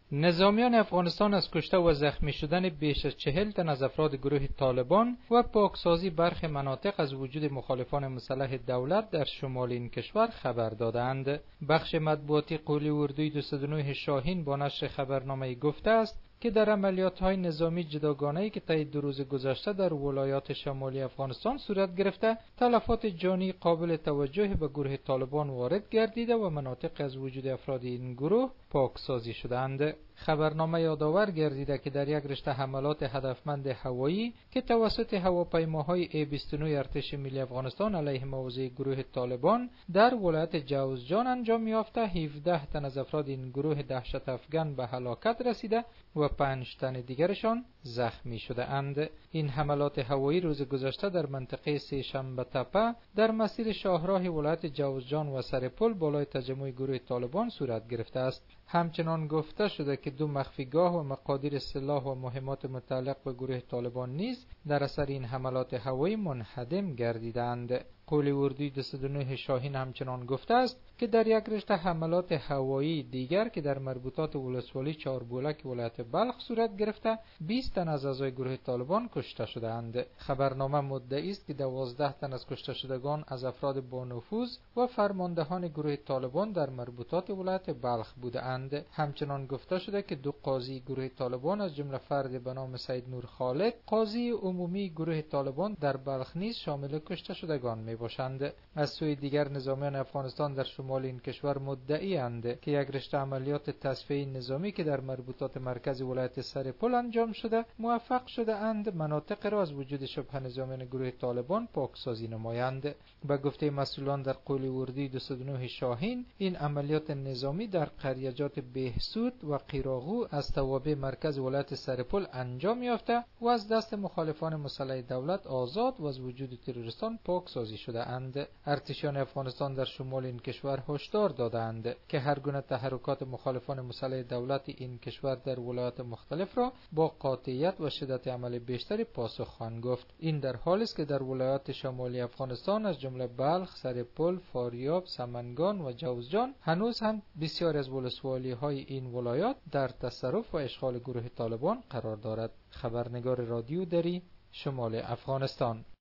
نظامیان افغانستان از کشته و زخمی شدن بیش از 40 تن از افراد گروه طالبان و پاکسازی برخی مناطق از وجود مخالفان مسلح دولت در شمال این کشور خبر دادند. بخش مطبوعاتی قولی اردوی 209 شاهین با نشر خبرنامه گفته است که در عملیات‌های نظامی جداگانه‌ای که طی 2 روز گذشته در ولایات شمالی افغانستان صورت گرفته، تلفات جانی قابل توجهی به گروه طالبان وارد گردیده و مناطق از وجود افراد این گروه پاکسازی شدند. خبرنامه یادآور گردیده که در یک رشته حملات هدفمند هوایی که توسط هواپیماهای A-29 ارتش ملی افغانستان علیه مواضع گروه طالبان در ولایت جوزجان انجام یافته، 17 تن از افراد این گروه دهشت افکن به هلاکت رسیده و 5 تن دیگرشان زخمی شده اند. این حملات هوایی روز گذشته در منطقه سه‌شنبه تپه در مسیر شاهراه ولایت جوزجان و سرپل بالای تجمع گروه طالبان صورت گرفته است. همچنان گفته شده که 2 مخفیگاه و مقادیر سلاح و مهمات متعلق به گروه طالبان نیز در اثر این حملات هوایی منهدم گردیدند. قولی اردوی 209 شاهین همچنان گفته است که در یک رشته حملات هوایی دیگر که در مربوطات ولسوالی چهاربولک ولایت بلخ صورت گرفته، 20 تن از اعضای گروه طالبان کشته شدند. خبرنامه مدعی است که 12 تن از کشته شدگان از افراد با نفوذ و فرماندهان گروه طالبان در مربوطات ولایت بلخ بودند. همچنان گفته شده که 2 قاضی گروه طالبان از جمله فرد به نام سید نور خالد، قاضی عمومی گروه طالبان در بلخ نیز شامل کشته شدگان می باشند. از سوی دیگر نظامیان افغانستان در شمال این کشور مدعی اند که یک رشته عملیات تصفیه نظامی که در مربوطات مرکز ولایت سرپل انجام شده، موفق شده اند مناطق را از وجود شبه نظامیان گروه طالبان پاکسازی نمایند. به گفته مسئولان در قولی اردوی 209 شاهین، این عملیات نظامی در قریجات بهسود و قیراغو از توابع مرکز ولایت سرپل انجام یافته و از دست مخالفان مسلح دولت آزاد و از وجود تروریستان پاکسازی شده اند. ارتشیان افغانستان در شمال این کشور هشدار دادند که هر گونه تحرکات مخالفان مسلح دولت این کشور در ولایات مختلف را با قاطعیت و شدت عمل بیشتری پاسخ خواهند گفت. این در حالی است که در ولایات شمالی افغانستان از جمله بلخ، سرپل، فاریاب، سمنگان و جوزجان هنوز هم بسیاری از ولسوالی های این ولایات در تصرف و اشغال گروه طالبان قرار دارد. خبرنگار رادیو دری، شمال افغانستان.